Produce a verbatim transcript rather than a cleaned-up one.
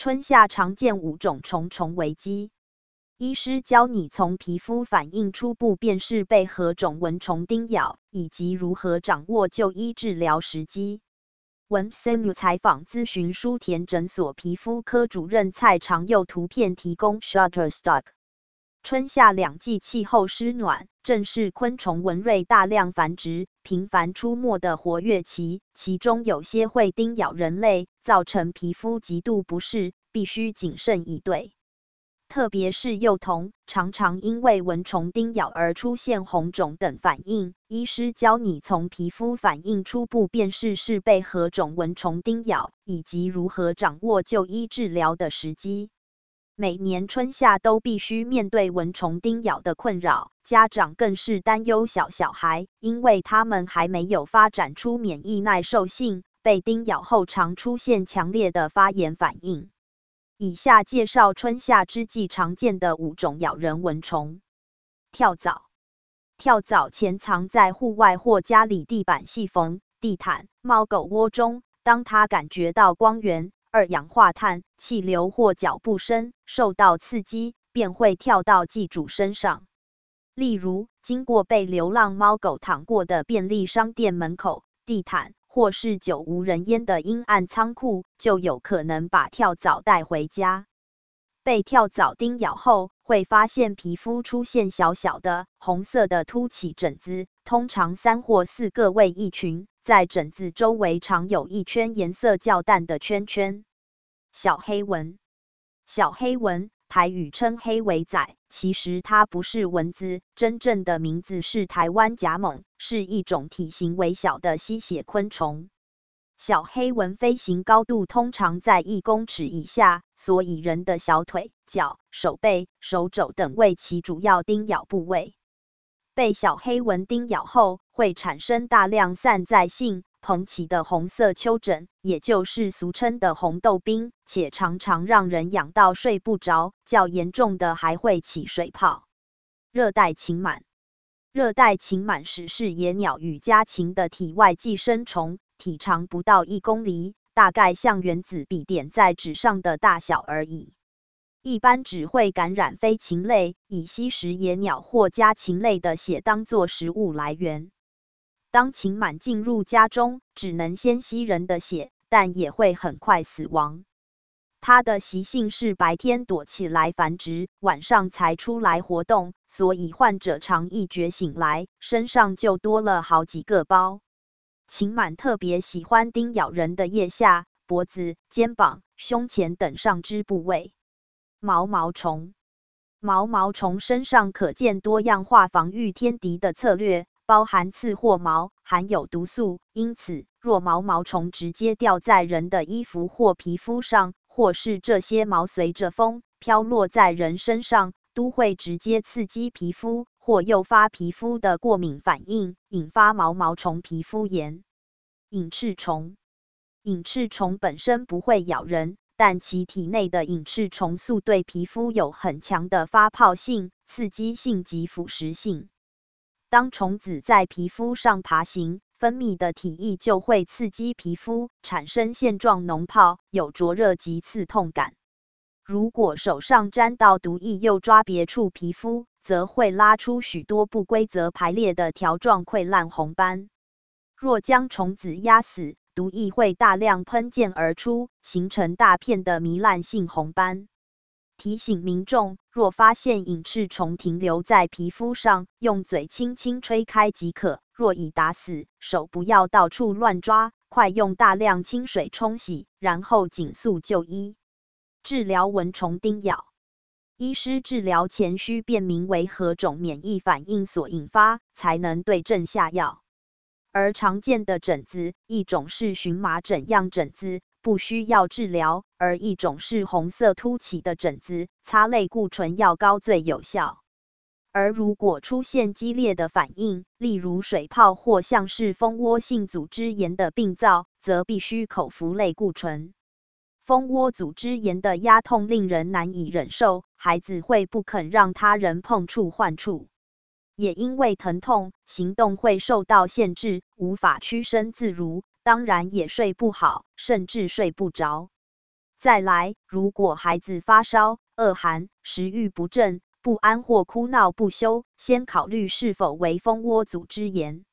春夏常见五种虫虫危机。医师教你从皮肤反应初步辨识被何种蚊虫叮咬，以及如何掌握就医治疗时机。文 S M U 采访咨询书田诊所皮肤科主任蔡长佑，图片提供 Shutterstock。春夏两季气候湿暖，正是昆虫蚊蚋大量繁殖、频繁出没的活跃期，其中有些会叮咬人类，造成皮肤极度不适，必须谨慎以对。特别是幼童，常常因为蚊虫叮咬而出现红肿等反应。医师教你从皮肤反应初步辨识是被何种蚊虫叮咬，以及如何掌握就医治疗的时机。每年春夏都必须面对蚊虫叮咬的困扰，家长更是担忧小小孩，因为他们还没有发展出免疫耐受性，被叮咬后常出现强烈的发炎反应。以下介绍春夏之际常见的五种咬人蚊虫。跳蚤。跳蚤潜藏在户外或家里地板、细缝、地毯、猫狗窝中，当它感觉到光源、二氧化碳、气流或脚步声受到刺激，便会跳到寄主身上。例如，经过被流浪猫狗躺过的便利商店门口、地毯，或是久无人烟的阴暗仓库，就有可能把跳蚤带回家。被跳蚤叮咬后，会发现皮肤出现小小的红色的凸起疹子，通常三或四个为一群，在疹子周围常有一圈颜色较淡的圈圈。小黑蚊。小黑蚊，台语称黑尾仔，其实它不是蚊子，真正的名字是台湾甲猛，是一种体型微小的吸血昆虫。小黑蚊飞行高度通常在一公尺以下，所以人的小腿、脚、手背、手肘等为其主要叮咬部位。被小黑蚊叮咬后，会产生大量散在性膨起的红色丘疹，也就是俗称的红豆冰，且常常让人痒到睡不着，较严重的还会起水泡。热带禽螨。热带禽螨是是野鸟与家禽的体外寄生虫，体长不到一公厘，大概像原子笔点在纸上的大小而已。一般只会感染飞禽类，以吸食野鸟或家禽类的血当作食物来源。当禽螨进入家中，只能先吸人的血，但也会很快死亡。它的习性是白天躲起来繁殖，晚上才出来活动，所以患者常一觉醒来，身上就多了好几个包。禽螨特别喜欢叮咬人的腋下、脖子、肩膀、胸前等上肢部位。毛毛虫。毛毛虫身上可见多样化防御天敌的策略，包含刺或毛，含有毒素，因此若毛毛虫直接掉在人的衣服或皮肤上，或是这些毛随着风飘落在人身上，都会直接刺激皮肤或诱发皮肤的过敏反应，引发毛毛虫皮肤炎。隐翅虫。隐翅虫本身不会咬人，但其体内的隐翅虫素对皮肤有很强的发泡性、刺激性及腐蚀性。当虫子在皮肤上爬行，分泌的体液就会刺激皮肤，产生线状脓泡，有灼热及刺痛感。如果手上沾到毒液又抓别处皮肤，则会拉出许多不规则排列的条状溃烂红斑。若将虫子压死，毒液会大量喷溅而出，形成大片的糜烂性红斑。提醒民众，若发现隐翅虫停留在皮肤上，用嘴轻轻吹开即可。若已打死，手不要到处乱抓，快用大量清水冲洗，然后尽速就医。治疗蚊虫叮咬。医师治疗前需辨明为何种免疫反应所引发，才能对症下药。而常见的疹子，一种是荨麻疹样疹子，不需要治疗，而一种是红色凸起的疹子，擦类固醇药膏最有效。而如果出现激烈的反应，例如水泡或像是蜂窝性组织炎的病灶，则必须口服类固醇。蜂窝组织炎的压痛令人难以忍受，孩子会不肯让他人碰触患处。也因为疼痛，行动会受到限制，无法屈伸自如，当然也睡不好，甚至睡不着。 再来，如果孩子发烧、恶寒、食欲不振、不安或哭闹不休，先考虑是否为蜂窝组织炎。